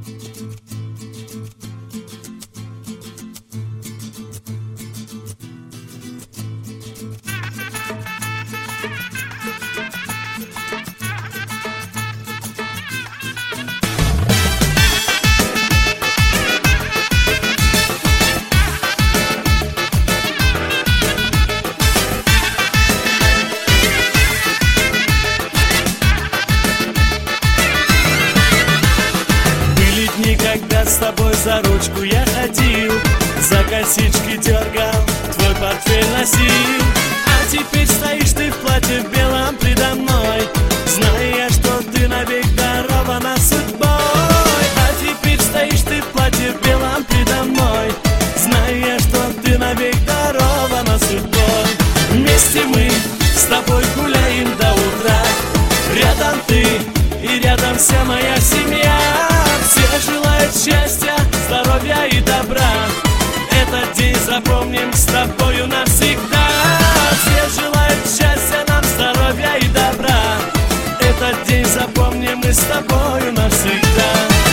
Когда с тобой за ручку я ходил, за косички дергал, твой портфель носил. А теперь стоишь ты в платье белом предо мной, зная, что ты навек дарована судьбой. А теперь стоишь ты в платье белом предо мной, зная, что ты навек дарована судьбой. Вместе мы с тобой гуляем до утра, рядом ты и рядом вся моя семья. Все желают счастья, здоровья и добра. Этот день запомним с тобою навсегда. Все желают счастья нам, здоровья и добра. Этот день запомним мы с тобою навсегда.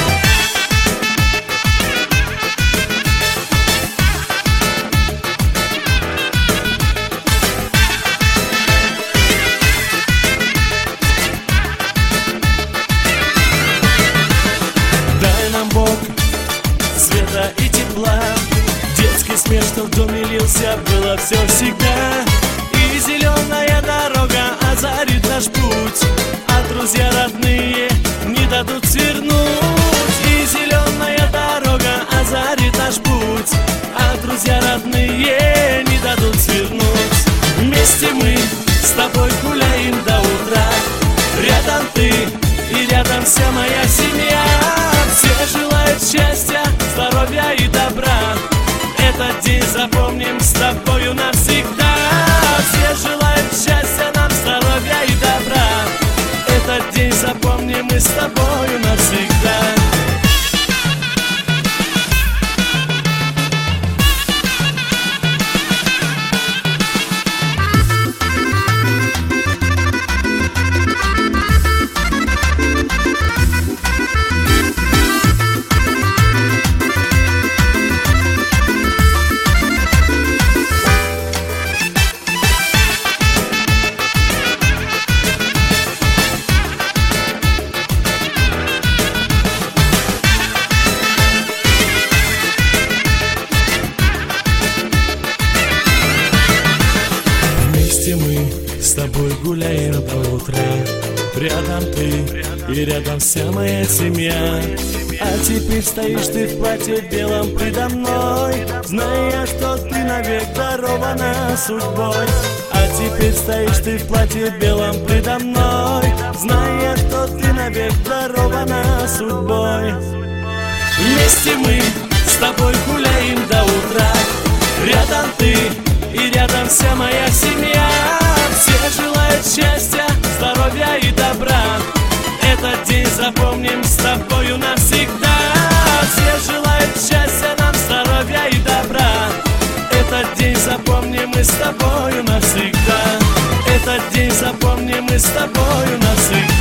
Бог света и тепла, детский смех, что в доме лился, было все всегда. И зеленая дорога озарит наш путь, а друзья родные не дадут свернуть. И зеленая дорога озарит наш путь, а друзья родные не дадут свернуть. Вместе мы с тобой гуляем до утра, рядом ты и рядом вся моя семья. Все желают счастья, здоровья и добра. Этот день запомним с тобою навсегда. Все желают счастья нам, здоровья и добра. Этот день запомним мы с тобою навсегда. Мы с тобой гуляем до утра, рядом ты и рядом вся моя семья. А теперь стоишь ты в платье белом предо мной, зная, что ты навек дарована судьбой. А теперь стоишь ты в платье белом предо мной, зная, что ты навек дарована судьбой. Вместе мы с тобой гуляем до утра, рядом ты и рядом вся моя семья. Все желают счастья, здоровья и добра. Этот день запомним с тобою навсегда. Все желают счастья нам, здоровья и добра. Этот день запомним мы с тобою навсегда. Этот день запомним мы с тобою навсегда.